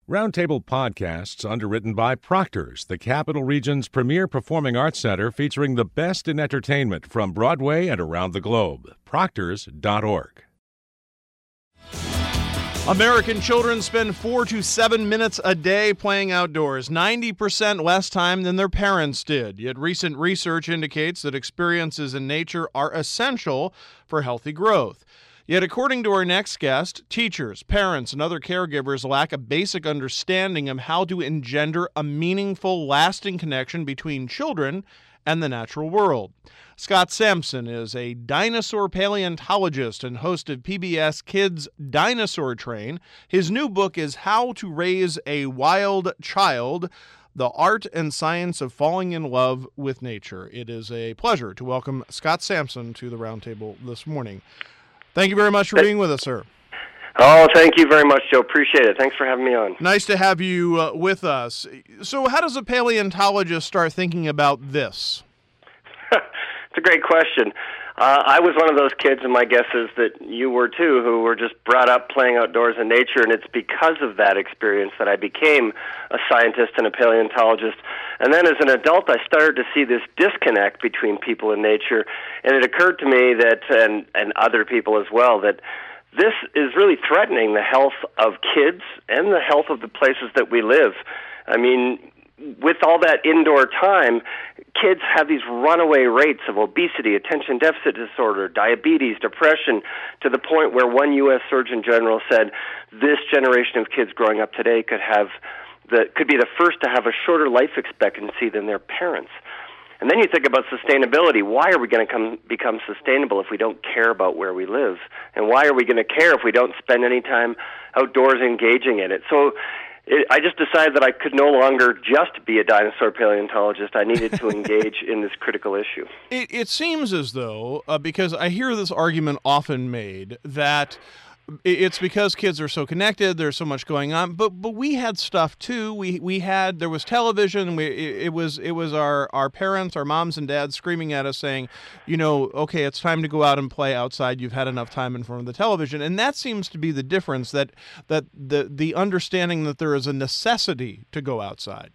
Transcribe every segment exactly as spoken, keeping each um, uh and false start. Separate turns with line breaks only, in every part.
Roundtable Podcasts, underwritten by Proctor's, the Capital Region's premier performing arts center featuring the best in entertainment from Broadway and around the globe. Proctors dot org.
American children spend four to seven minutes a day playing outdoors, ninety percent less time than their parents did. Yet recent research indicates that experiences in nature are essential for healthy growth. Yet, according to our next guest, teachers, parents, and other caregivers lack a basic understanding of how to engender a meaningful, lasting connection between children and the natural world. Scott Sampson is a dinosaur paleontologist and host of P B S Kids Dinosaur Train. His new book is How to Raise a Wild Child: The Art and Science of Falling in Love with Nature. It is a pleasure to welcome Scott Sampson to the Roundtable this morning. Thank you very much for being with us, sir.
Oh, thank you very much, Joe. Appreciate it. Thanks for having me on.
Nice to have you uh, with us. So how does a paleontologist start thinking about this?
It's a great question. Uh, I was one of those kids, and my guess is that you were too, who were just brought up playing outdoors in nature, and it's because of that experience that I became a scientist and a paleontologist. And then as an adult, I started to see this disconnect between people and nature, and it occurred to me that, and, and other people as well, that this is really threatening the health of kids and the health of the places that we live. I mean, with all that indoor time, kids have these runaway rates of obesity, attention deficit disorder, diabetes, depression, to the point where one U S Surgeon General said this generation of kids growing up today could have the could be the first to have a shorter life expectancy than their parents. And then you think about sustainability. Why are we going to come, become sustainable if we don't care about where we live? And why are we going to care if we don't spend any time outdoors engaging in it? So It, I just decided that I could no longer just be a dinosaur paleontologist. I needed to engage in this critical issue.
It, it seems as though, uh, because I hear this argument often made, that it's because kids are so connected, there's so much going on, but but we had stuff too. We we had there was television. We it, it was it was our our parents, our moms and dads screaming at us saying, you know, okay, it's time to go out and play outside. You've had enough time in front of the television, and that seems to be the difference. That that the the understanding that there is a necessity to go outside.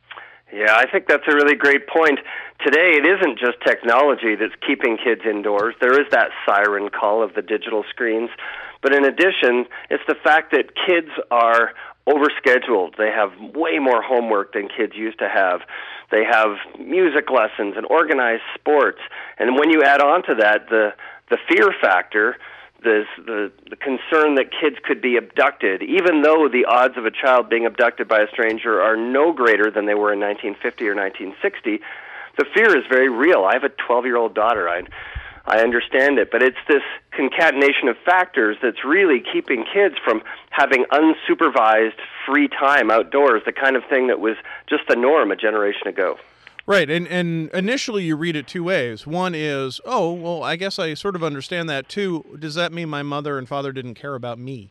Yeah, I think that's a really great point. Today, it isn't just technology that's keeping kids indoors. There is that siren call of the digital screens. But in addition, it's the fact that kids are overscheduled. They have way more homework than kids used to have. They have music lessons and organized sports. And when you add on to that the the fear factor, the, the the concern that kids could be abducted, even though the odds of a child being abducted by a stranger are no greater than they were in nineteen fifty or nineteen sixty, the fear is very real. I have a twelve-year-old daughter. I I understand it, but it's this concatenation of factors that's really keeping kids from having unsupervised free time outdoors, the kind of thing that was just the norm a generation ago.
Right, and, and initially you read it two ways. One is, oh, well, I guess I sort of understand that too. Does that mean my mother and father didn't care about me?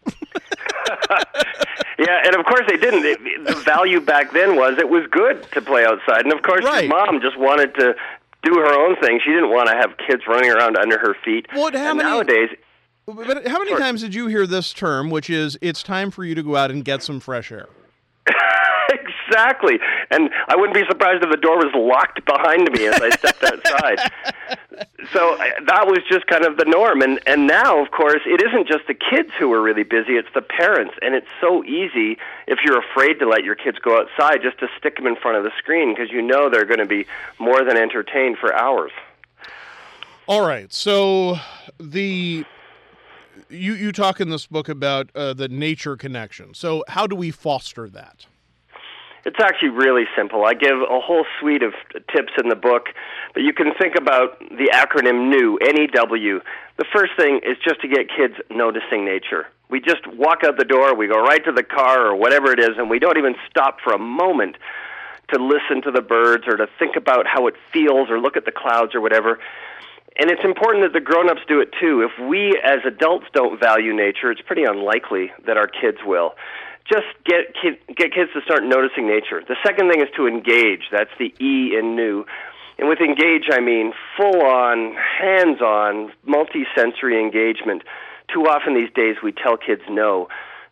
Yeah, and of course they didn't. It, the value back then was it was good to play outside, and of course
right.
Your mom just wanted to do her own thing. She didn't want to have kids running around under her feet.
Well, how
and
many,
nowadays...
But how many
sorry.
times did you hear this term, which is, it's time for you to go out and get some fresh air?
Exactly. And I wouldn't be surprised if the door was locked behind me as I stepped outside. So uh, that was just kind of the norm. And, and now, of course, it isn't just the kids who are really busy, it's the parents. And it's so easy, if you're afraid to let your kids go outside, just to stick them in front of the screen because you know they're going to be more than entertained for hours.
All right. So the... You, you talk in this book about uh, the nature connection. So how do we foster that?
It's actually really simple. I give a whole suite of tips in the book, but you can think about the acronym NEW, N E W. The first thing is just to get kids noticing nature. We just walk out the door, we go right to the car or whatever it is, and we don't even stop for a moment to listen to the birds or to think about how it feels or look at the clouds or whatever. And it's important that the grown-ups do it too. If we as adults don't value nature, it's pretty unlikely that our kids will. Just get kid, get kids to start noticing nature. The second thing is to engage. That's the E in new. And with engage, I mean full-on, hands-on, multi-sensory engagement. Too often these days we tell kids no.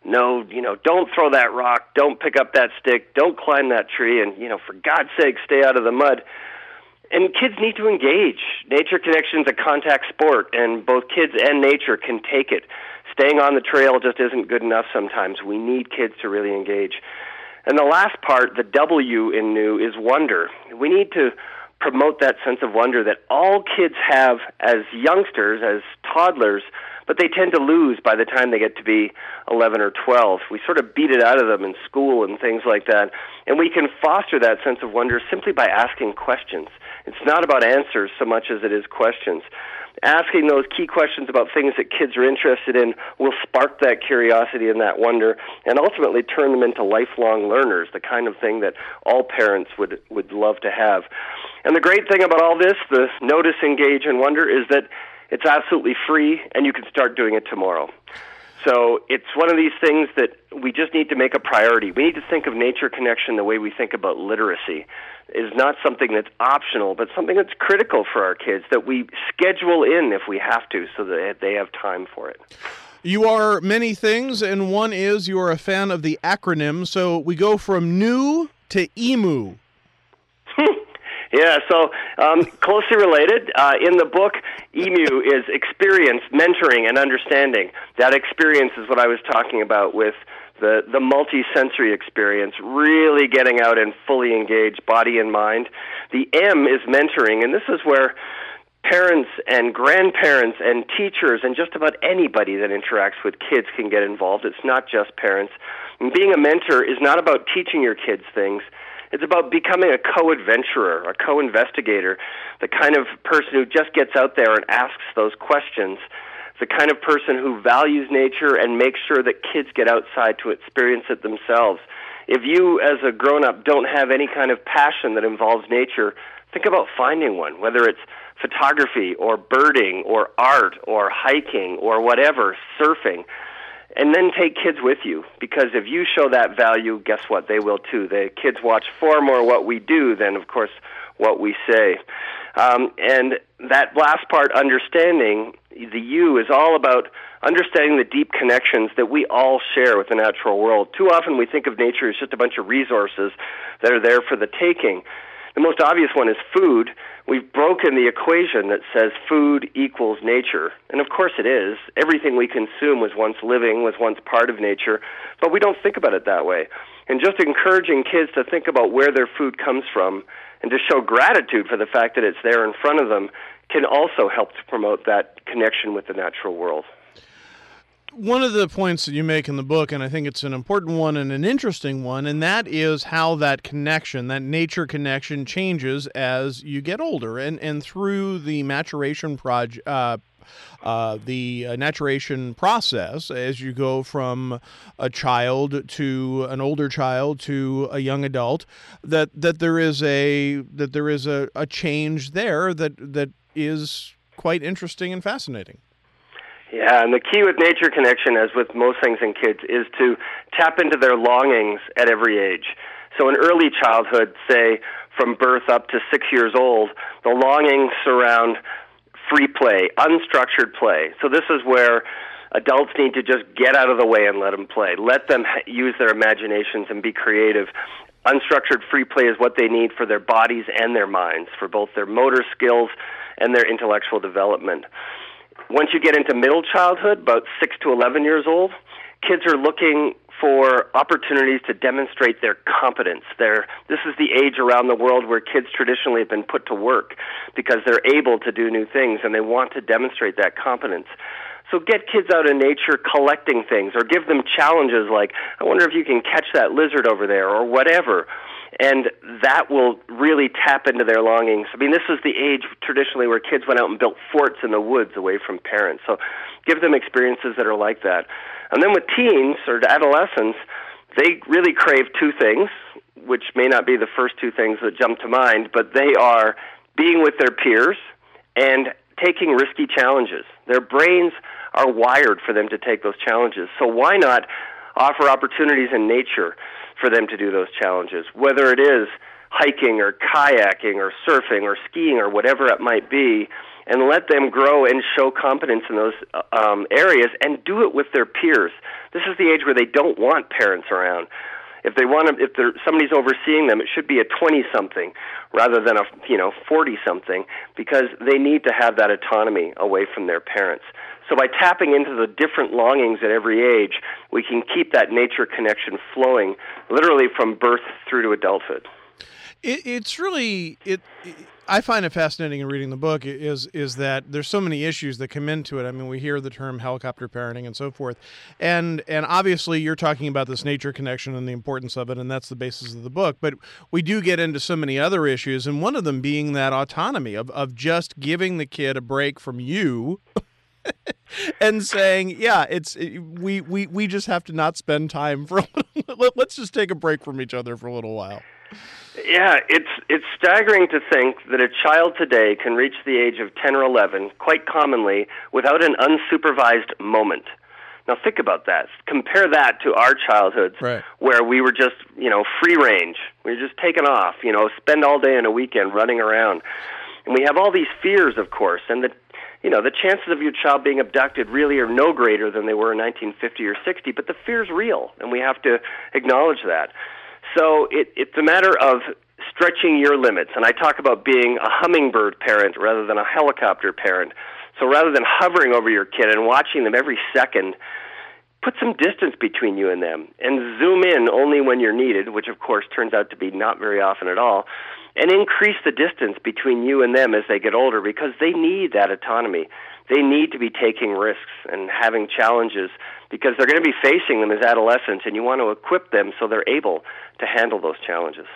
no, you know, don't throw that rock, don't pick up that stick, don't climb that tree, and, you know, for God's sake, stay out of the mud. And kids need to engage. Nature Connection is a contact sport, and both kids and nature can take it. Staying on the trail just isn't good enough sometimes. We need kids to really engage. And the last part, the W in new, is wonder. We need to promote that sense of wonder that all kids have as youngsters, as toddlers, but they tend to lose by the time they get to be eleven or twelve. We sort of beat it out of them in school and things like that. And we can foster that sense of wonder simply by asking questions. It's not about answers so much as it is questions. Asking those key questions about things that kids are interested in will spark that curiosity and that wonder and ultimately turn them into lifelong learners, the kind of thing that all parents would, would love to have. And the great thing about all this, the notice, engage, and wonder, is that it's absolutely free and you can start doing it tomorrow. So it's one of these things that we just need to make a priority. We need to think of Nature Connection the way we think about literacy. Is not something that's optional, but something that's critical for our kids, that we schedule in if we have to so that they have time for it.
You are many things, and one is you are a fan of the acronym. So we go from new to emu.
Yeah, so um, closely related. Uh, in the book, EMU is experience, mentoring, and understanding. That experience is what I was talking about with the, the multi-sensory experience, really getting out and fully engage body and mind. The M is mentoring, and this is where parents and grandparents and teachers and just about anybody that interacts with kids can get involved. It's not just parents. And being a mentor is not about teaching your kids things. It's about becoming a co-adventurer, a co-investigator, the kind of person who just gets out there and asks those questions, the kind of person who values nature and makes sure that kids get outside to experience it themselves. If you, as a grown-up, don't have any kind of passion that involves nature, think about finding one, whether it's photography or birding or art or hiking or whatever, surfing. And then take kids with you, because if you show that value, guess what? They will too. The kids watch far more what we do than, of course, what we say. Um, and that last part, understanding, the U, is all about understanding the deep connections that we all share with the natural world. Too often we think of nature as just a bunch of resources that are there for the taking. The most obvious one is food. We've broken the equation that says food equals nature. And of course it is. Everything we consume was once living, was once part of nature, but we don't think about it that way. And just encouraging kids to think about where their food comes from and to show gratitude for the fact that it's there in front of them can also help to promote that connection with the natural world.
One of the points that you make in the book, and I think it's an important one and an interesting one, and that is how that connection, that nature connection, changes as you get older, and and through the maturation project, uh, uh, the uh, maturation process, as you go from a child to an older child to a young adult, that that there is a that there is a, a change there that that is quite interesting and fascinating.
Yeah, and the key with Nature Connection, as with most things in kids, is to tap into their longings at every age. So in early childhood, say from birth up to six years old, the longings surround free play, unstructured play. So this is where adults need to just get out of the way and let them play. Let them use their imaginations and be creative. Unstructured free play is what they need for their bodies and their minds, for both their motor skills and their intellectual development. Once you get into middle childhood, about six to eleven years old, kids are looking for opportunities to demonstrate their competence. Their, this is the age around the world where kids traditionally have been put to work because they're able to do new things and they want to demonstrate that competence. So get kids out in nature collecting things, or give them challenges like, I wonder if you can catch that lizard over there, or whatever. And that will really tap into their longings. I mean, this is the age traditionally where kids went out and built forts in the woods away from parents. So give them experiences that are like that. And then with teens or adolescents, they really crave two things, which may not be the first two things that jump to mind, but they are being with their peers and taking risky challenges. Their brains are wired for them to take those challenges. So why not offer opportunities in nature for them to do those challenges, whether it is hiking or kayaking or surfing or skiing or whatever it might be, and let them grow and show competence in those um, areas, and do it with their peers. This is the age where they don't want parents around. If they want to, if somebody's overseeing them, it should be a twenty-something rather than a you know forty-something, because they need to have that autonomy away from their parents. So by tapping into the different longings at every age, we can keep that nature connection flowing, literally from birth through to adulthood.
It, it's really it. it I find it fascinating in reading the book is is that there's so many issues that come into it. I mean, we hear the term helicopter parenting and so forth, and and obviously you're talking about this nature connection and the importance of it, and that's the basis of the book. But we do get into so many other issues, and one of them being that autonomy of of just giving the kid a break from you. And saying, yeah, it's it, we, we we just have to not spend time for. Let's just take a break from each other for a little while.
Yeah, it's it's staggering to think that a child today can reach the age of ten or eleven quite commonly without an unsupervised moment. Now think about that. Compare that to our childhoods,
right,
where we were just, you know, free range. We were just taken off, you know, spend all day and a weekend running around. And we have all these fears, of course, and the you know, the chances of your child being abducted really are no greater than they were in nineteen fifty or sixty, but the fear's real, and we have to acknowledge that. So it, it's a matter of stretching your limits, and I talk about being a hummingbird parent rather than a helicopter parent. So rather than hovering over your kid and watching them every second, put some distance between you and them, and zoom in only when you're needed, which of course turns out to be not very often at all, and increase the distance between you and them as they get older, because they need that autonomy. They need to be taking risks and having challenges, because they're going to be facing them as adolescents, and you want to equip them so they're able to handle those challenges.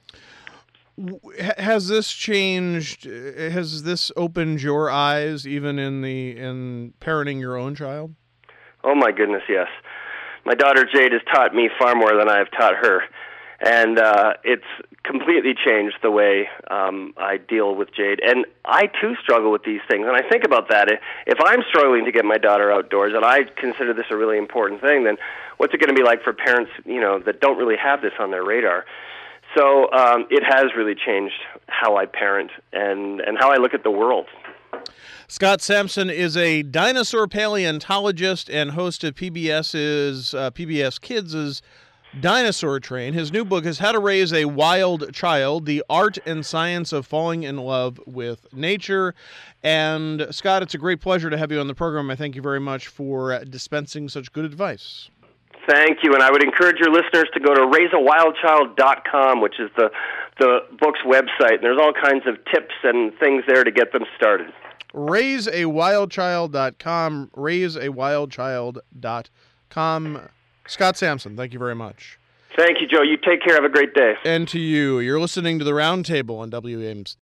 Has this changed? Has this opened your eyes, even in the in parenting your own child?
Oh my goodness, yes. My daughter Jade has taught me far more than I have taught her. And uh, it's completely changed the way um, I deal with Jade. And I, too, struggle with these things. And I think about that. If I'm struggling to get my daughter outdoors, and I consider this a really important thing, then what's it going to be like for parents, you know, that don't really have this on their radar? So um, it has really changed how I parent and, and how I look at the world.
Scott Sampson is a dinosaur paleontologist and host of PBS's uh, P B S Kids' Dinosaur Train. His new book is How to Raise a Wild Child, The Art and Science of Falling in Love with Nature. And Scott, it's a great pleasure to have you on the program. I thank you very much for dispensing such good advice.
Thank you, and I would encourage your listeners to go to raise a wild child dot com, which is the, the book's website. And there's all kinds of tips and things there to get them started.
raise a wild child dot com, raise a wild child dot com. Scott Sampson, thank you very much.
Thank you, Joe. You take care. Have a great day.
And to you. You're listening to The Roundtable on W A M